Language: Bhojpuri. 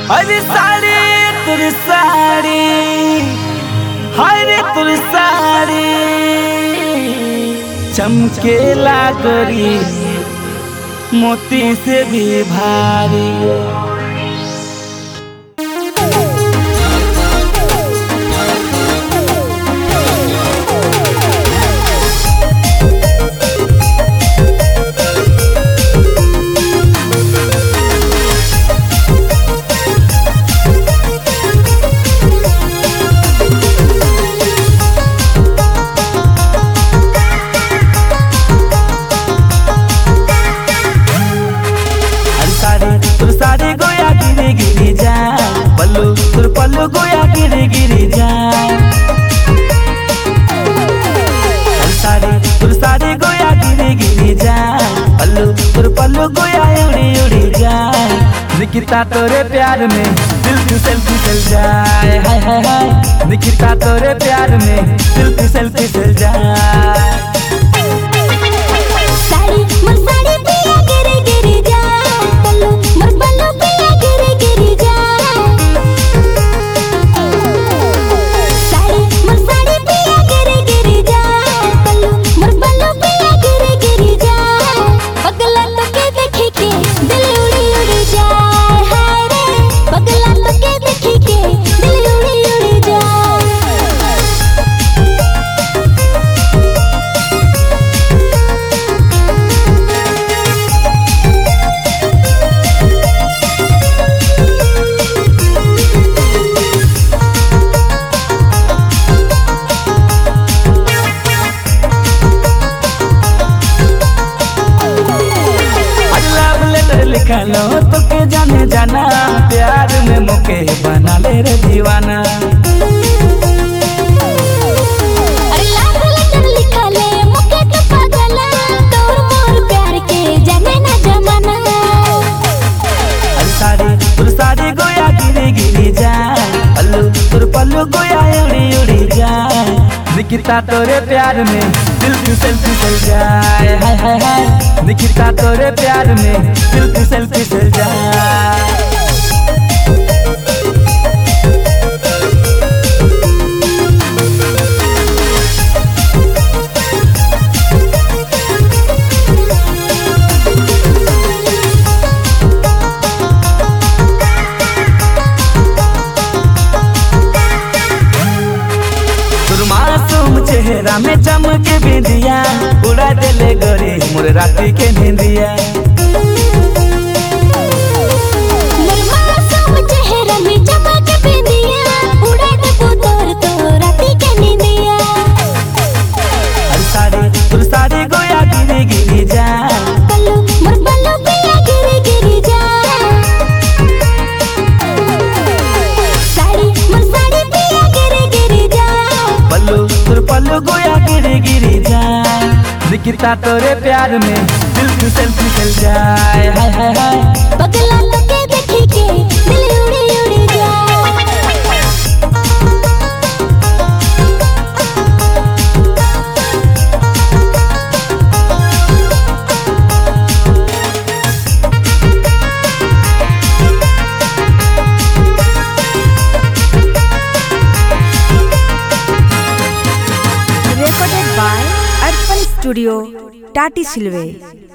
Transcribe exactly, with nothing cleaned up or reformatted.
अरे साड़ी तुर साड़ी, हरे तुर साड़ी चमकेला गोरी मोती से भी भारी। तुर साड़ी गोया गिरी गिरी जा, पल्लू तुर पल्लू गोया गिरी गिरी जा। साड़ी तुर साड़ी गोया गिरी गिरी जा, पल्लू तुर पल्लू गोया उड़ी उड़ी जा। निकिता तोरे प्यार में दिल फिसल फिसल जाए, हाय हाय हाय। निकिता तोरे प्यार में दिल फिसल फिसल जाए। साड़ी मोर साड़ी पिया गिरी गिरी जा, पल्लू मोर पल्लू पिया गिरी गिरी जा। साड़ी मोर साड़ी पिया गिरी गिरी जा, पल्लू मोर पल्लू पिया गिरी गिरी जा। पगला तो के देखी के दिल उड़ी उड़ी जाए, हाय रे। पगला तो के देखी के दिल उड़ी उड़ी जाए। लिखा लो तो के जाने जाना, प्यार में मुके बना ले रे दीवाना। अरे लाख लेटर लिखा ले मुके तो पागला, तोर मोर प्यार के जाने ना जमाना। अरे साड़ी तुर साड़ी गोया गिरी गिरी जा, पल्लू तुर पल्लू गोया उड़ी उड़ी जा। निकिता तोरे प्यार में दिल फिसल फिसल जाए, हाय हाय हाय। निकिता तोरे प्यार में दिल फिसल फिसल जाए। मासूम चेहरा में चमके बिंदिया, उड़ा देले गोरी मोर राती के नींदिया। मोर मासूम चेहरा में चमके बिंदिया, उड़ा दे तोर तो राती के नींदिया। अरे साड़ी तुर साड़ी गोया गिरी गिरी जा, पल्लू मोर पल्लू पिया गिरी गिरी जा। साड़ी मोर साड़ी पिया गिरी गिरी जा, पल्लू तुर पल्लू गोया गिरी गिरी जा। निकिता तोरे प्यार में दिल फिसल फिसल जाए, हाय हाय हाय। पगला तो के देखी के दिल उड़ी उड़ी जाए। Recorded by Arpan Studio, Tati Silve।